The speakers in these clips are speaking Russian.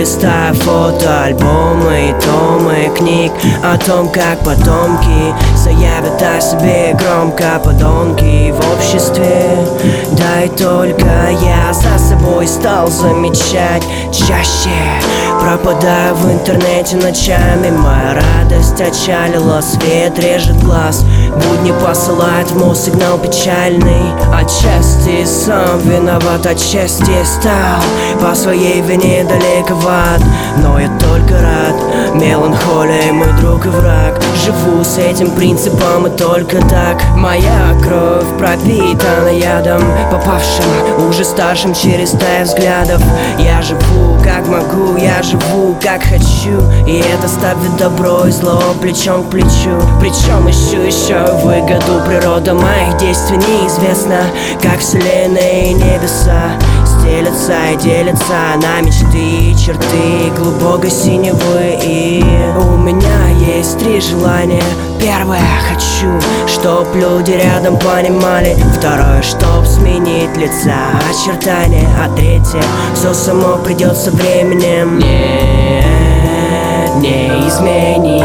листая фотоальбомы и томы книг о том, как потомки заявят о себе громко подонки в обществе. Да и только я за собой стал замечать чаще. Пропадаю в интернете ночами, моя радость отчалила, свет режет глаз. Будни посылает в мозг сигнал печальный. Отчасти сам виноват, отчасти стал по своей вине далековат. Но я только рад, меланхолия мой друг и враг. Живу с этим принципом и только так. Моя кровь пропитана ядом, попавшим уже старшим через стаю взглядов. Я живу как могу, я живу как хочу, и это ставит добро и зло плечом к плечу. Причем ищу еще выгоду, природа моих действий неизвестна, как вселенная и небеса стелятся и делятся на мечты и черты глубокой синевы. И у меня есть 3 желания. Первое — хочу, чтоб люди рядом понимали. Второе — чтоб сменить лица, очертания. А третье — все само придет со временем. Нет, не измени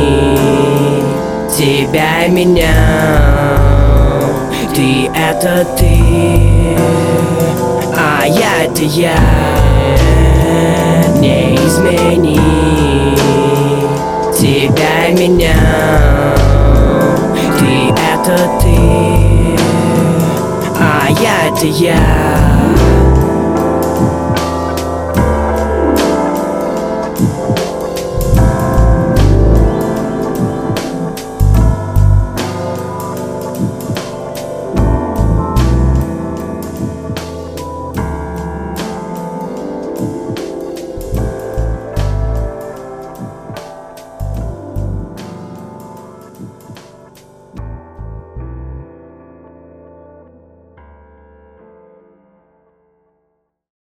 тебя и меня. Ты — это ты, а я — это я. Не измени тебя и меня. Ты — это ты, а я — это я.